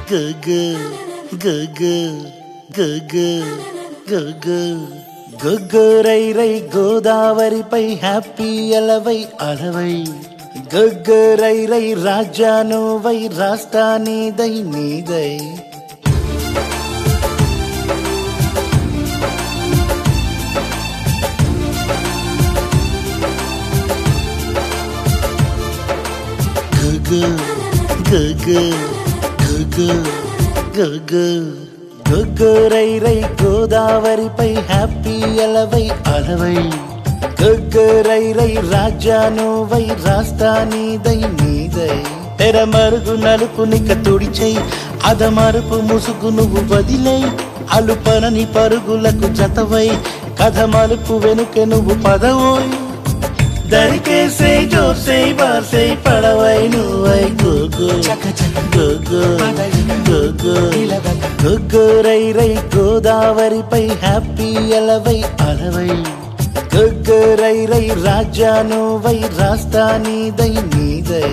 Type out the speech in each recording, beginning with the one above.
గగ గగ గగ గగ గగ్గరై రై గోదావరిపై happy అలవై అలవై గగ్గరై రై రాజ్యానువై రాష్ట్రానిదై నీదై గగ గగ గగ గగ్గరై రై గోదావరిపై happy అలవై అలవై గగ్గరై రై రాజ్యానువై రాష్ట్రానిదై నీదై తెర మరుగు నలుపు నిక తుడిచై అదమరుపు ముసుగు నువ్వు వదిలై అలుపనని పరుగులకు జతవై కథ మలుపు వెనుక నువ్వు పదవోయ్ దరికేసే జోసే బాసే పడవై నువ్వై గోగో గోగో గోగో గగ్గరై రై గోదావరిపై హ్యాపీ అలవై అలవై గగ్గరై రై రాజ్యానువై రాష్ట్రానిదై నీదై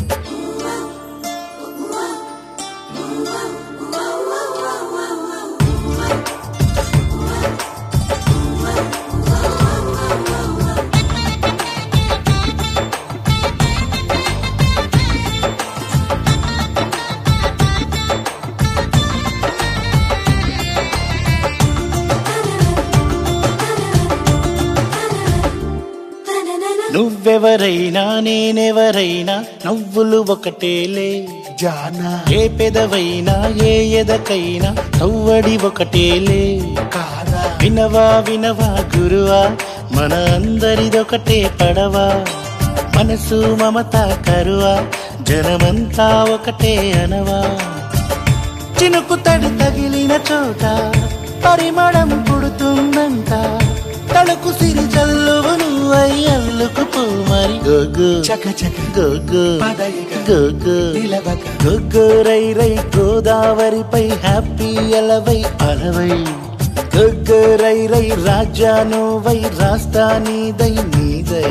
నువ్వెవరైనా నేనెవరైనా నవ్వులు ఒకటేలే జానా ఏ పెదవైనా ఏ ఎదకైనా నవ్వడి ఒకటేలే కాదా వినవా వినవా గురువా మన అందరిదొకటే పడవా మనసు మమత కరువా జనమంతా ఒకటే అనవా చినుకు తడి తగిలిన చోట పరిమళం పుడుతుందంట తలకు సిరి చల్లువు నువ్వై అల్లుకు పో మరి గోగో గోగో గోగో గగ్గరై రై గోదావరిపై హ్యాపీ అలవై అలవై గగ్గరై రై రాజ్యానువై రాష్ట్రానిదై నీదై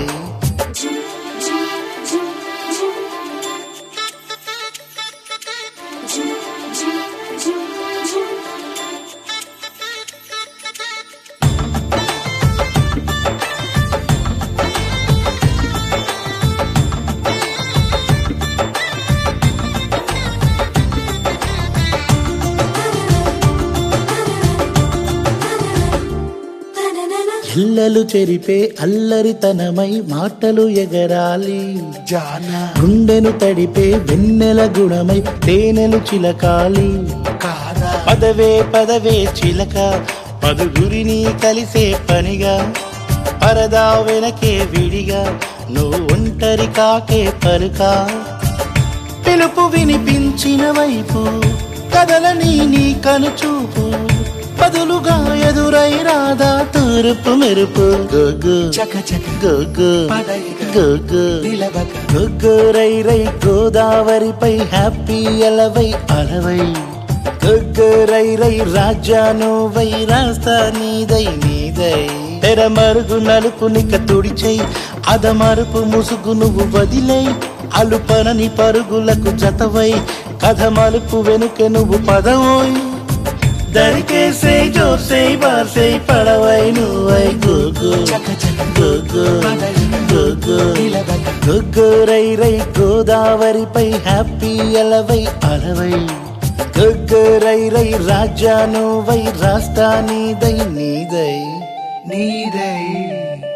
ఇల్లలు చెరిపే అల్లరితనమై మాటలు ఎగరాలి జానా గుండెను తడిపే వెన్నెల గుణమై తేనెలు చిలకాలి కాదా పదవే పదవే చిలక పదుగురిని కలిసే పనిగా పరదా వెనకే విడిగా నువ్వు ఒంటరి కాకే పలుకా పిలుపు వినిపించిన వైపు కదలని నీ కనుచూపు బదులుగా ఎదురై రాదా తూర్పు మెరుపు గోగో గోగో గోగో గగ్గరై రై గోదావరిపై హ్యాపీ అలవై అలవై గగ్గరై రై రాజ్యానువై రాష్ట్రానిదై నీదై తెర మరుగు నలుపు నిక తుడిచై అదమరుపు ముసుగు నువ్వు వదిలై అలుపనని పరుగులకు జతవై కథ మలుపు వెనుక నువ్వు పదవోయ్ దరికేసే జోసే బాసే పడవై నువ్వై గోగో గోగో గోగో గగ్గరై రై గోదావరిపై హ్యాపీ అలవై అలవై గగ్గరై రై రాజ్యానువై రాష్ట్రానిదై నీదై నీదై